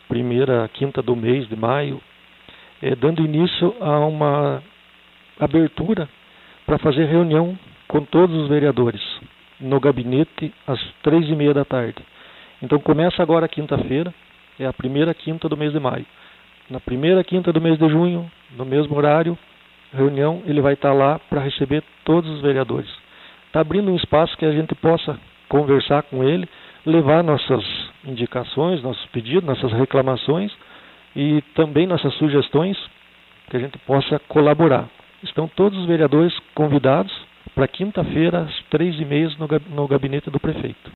primeira quinta do mês de maio, dando início a uma abertura para fazer reunião com todos os vereadores no gabinete às 3h30 da tarde. Então começa agora quinta-feira, é a primeira quinta do mês de maio. Na primeira quinta do mês de junho, no mesmo horário, reunião, ele vai estar lá para receber todos os vereadores. Está abrindo um espaço que a gente possa conversar com ele, levar nossas indicações, nossos pedidos, nossas reclamações e também nossas sugestões, que a gente possa colaborar. Estão todos os vereadores convidados para quinta-feira às 3h30 no gabinete do prefeito.